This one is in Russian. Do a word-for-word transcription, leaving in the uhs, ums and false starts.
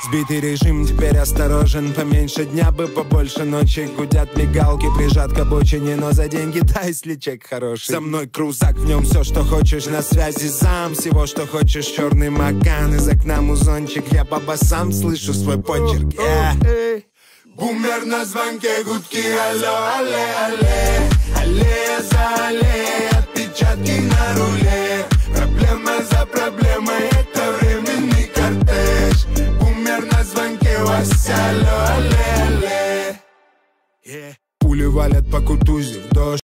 Сбитый режим, теперь осторожен. Поменьше дня бы, побольше ночи. Гудят мигалки, прижат к обочине. Но за деньги дай, если чек хороший. За мной крузак, в нем все, что хочешь. На связи зам, всего, что хочешь. Черный Маган, из окна музончик. Я по басам слышу свой почерк, yeah. Бумер на звонке, гудки, алло, алле, алле. Алле за алле.